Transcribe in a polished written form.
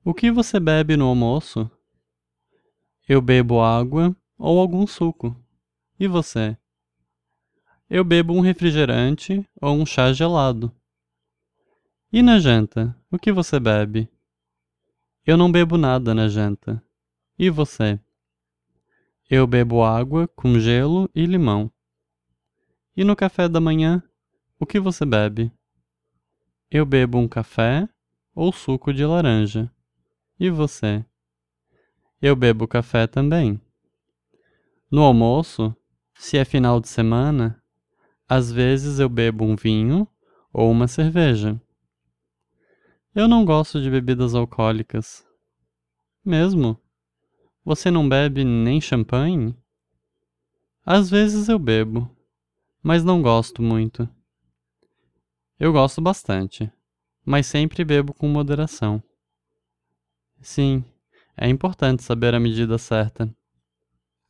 O que você bebe no almoço? Eu bebo água ou algum suco. E você? Eu bebo um refrigerante ou um chá gelado. E na janta, o que você bebe? Eu não bebo nada na janta. E você? Eu bebo água com gelo e limão. E no café da manhã, o que você bebe? Eu bebo um café ou suco de laranja. E você? Eu bebo café também. No almoço, se é final de semana, às vezes eu bebo um vinho ou uma cerveja. Eu não gosto de bebidas alcoólicas. Mesmo? Você não bebe nem champanhe? Às vezes eu bebo, mas não gosto muito. Eu gosto bastante, mas sempre bebo com moderação. Sim, é importante saber a medida certa.